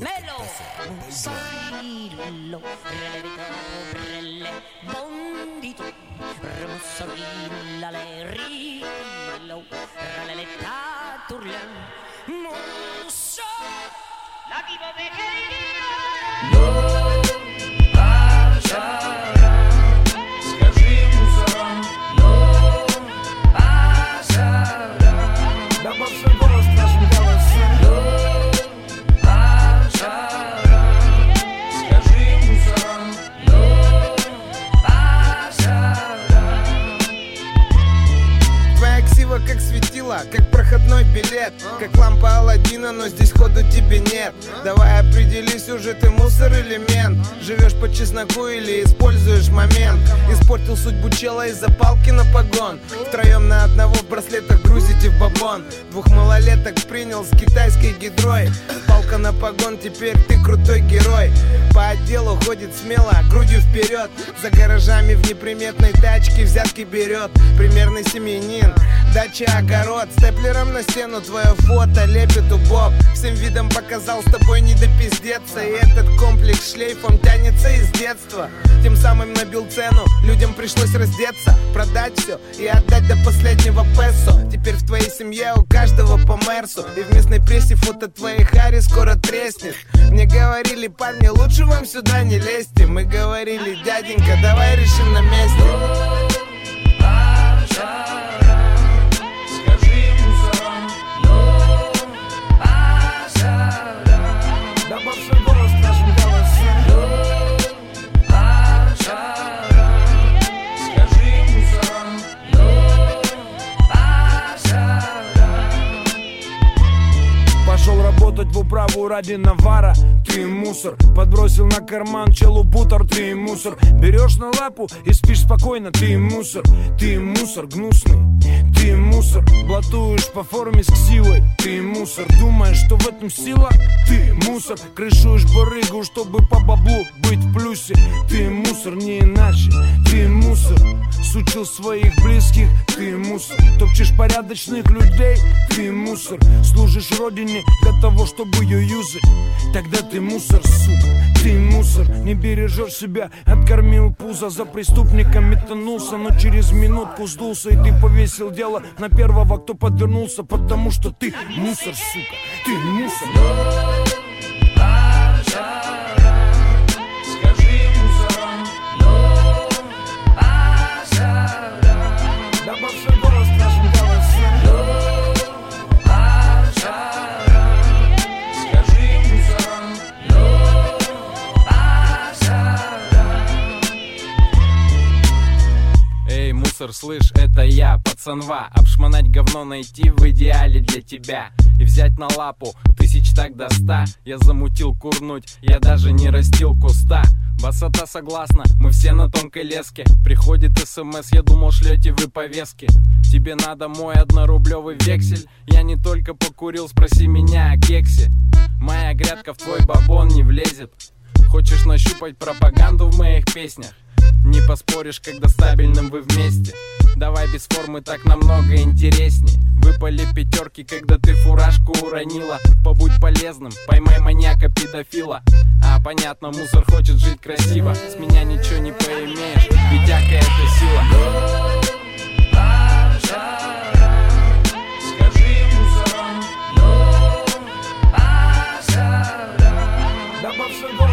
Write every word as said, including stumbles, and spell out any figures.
Melo, Sailo, Relevita, Brelle, Bondito, Remussorilla, Lerilo, Reletta, Turlan, Musso, la vivo de querida. Как светило, как проходной билет, как лампа Аладдина, но здесь ходу тебе нет. Давай определись уже, ты мусор или мент. Живешь по чесноку или используешь момент. Испортил судьбу чела из-за палки на погон. Втроем на одного в браслетах грузите в бабон. Двух малолеток принял с китайской гидрой. Палка на погон, теперь ты крутой герой. По отделу ходит смело, грудью вперед. За гаражами в неприметной тачке взятки берет. Примерный семьянин, дача, огород, степлером на стену твое фото лепит убог. Всем видом показал, с тобой не допиздеться. И этот комплекс шлейфом тянется из детства. Тем самым набил цену, людям пришлось раздеться, продать все и отдать до последнего песо. Теперь в твоей семье у каждого по мерсу. И в местной прессе фото твоей Хари скоро треснет. Мне говорили, парни, лучше вам сюда не лезьте. Мы говорили, дяденька, давай решим на месте. Пошел работать в управу ради навара. Ты мусор, подбросил на карман челу бутер. Ты мусор, берешь на лапу и спишь спокойно. Ты мусор, ты мусор гнусный. Ты мусор, блатуешь по форме с ксивой. Ты мусор, думаешь, что в этом сила? Ты мусор, крышуешь барыгу, чтобы по баблу быть в плюсе. Ты мусор, не иначе. Ты мусор, сучил своих близких. Ты мусор, топчешь порядочных людей. Ты мусор, служишь родине для того, чтобы ее юзать. Тогда ты мусор, сука. Ты мусор, не бережешь себя. Откормил пузо, за преступником метанулся, но через минутку сдулся. И ты повесил дело на первого, кто подвернулся. Потому что ты мусор, сука. Ты мусор. Слышь, это я, пацанва. Обшмонать говно найти в идеале для тебя. И взять на лапу тысяч так до ста. Я замутил курнуть, я даже не растил куста. Басота согласна, мы все на тонкой леске. Приходит смс, я думал, шлете вы повестки. Тебе надо мой однорублевый вексель. Я не только покурил, спроси меня о кексе. Моя грядка в твой бабон не влезет. Хочешь нащупать пропаганду в моих песнях? Не поспоришь, когда стабильным вы вместе. Давай без формы, так намного интересней. Выпали пятерки, когда ты фуражку уронила. Побудь полезным, поймай маньяка-педофила. А понятно, мусор хочет жить красиво. С меня ничего не поимеешь, ведяка это сила. Скажи мусорам, но, а, да,